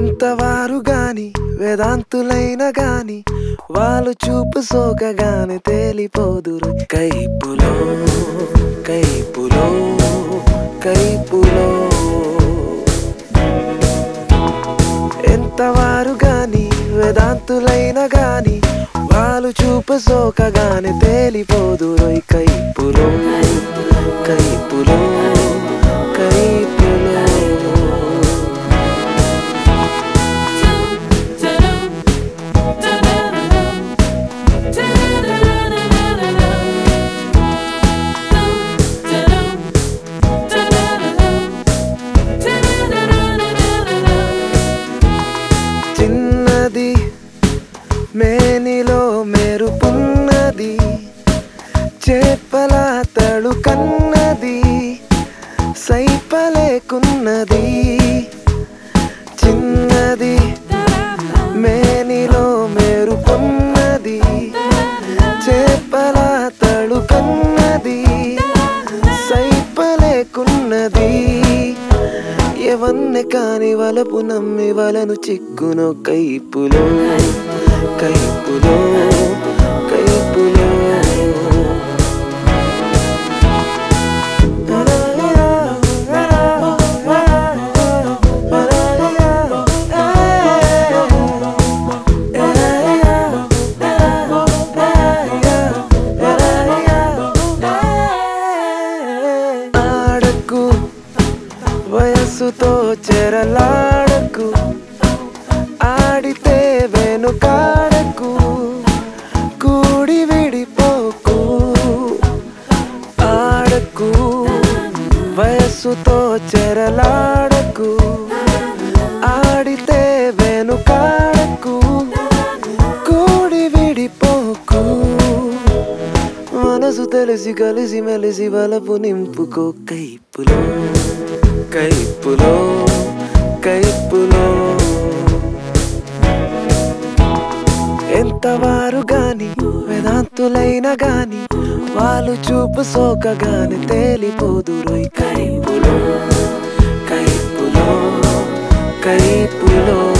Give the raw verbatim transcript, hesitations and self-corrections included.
ఎంతవారు గాని వేదాంతులైన గాని వాళ్ళు చూపు సోకగానే తేలిపోదురు కైపులో కైపులో కైపులో ఎంతవారు గాని వేదాంతులైన గాని వాళ్ళు చూపు సోకగానే తేలిపోదురు కైపులో కైపులో కైపులో చిన్నది మేనిలో మెరుపున్నది చేపల తళు కన్నది సైపలేకున్నది చిన్నది మేనిలో మెరుపున్నది చేపల తళు కన్నది సైపలేకున్నది ఎవన్నే కాని వలపు నమ్మి వలను చిక్కునో కైపులో కైపులో కైపులో ఆడకు వయస్సుతో చెరలాడకు ఆడితే వెనుకాడకు కూడి విడిపోకు ఆడకు వయస్సుతో చెరలాడకు ఆడితే వెనుకాడకు కూడి విడిపోకు మనసు తెలిసి కలిసి మెలిసి వలపు నింపుకో కైపులో కైపులో కైపులో ఎంతవారు గాని వేదాంతులైన గాని వాళ్ళు చూపు సోకగానే తేలిపోదురోయ్ కైపులో కైపులో కైపులో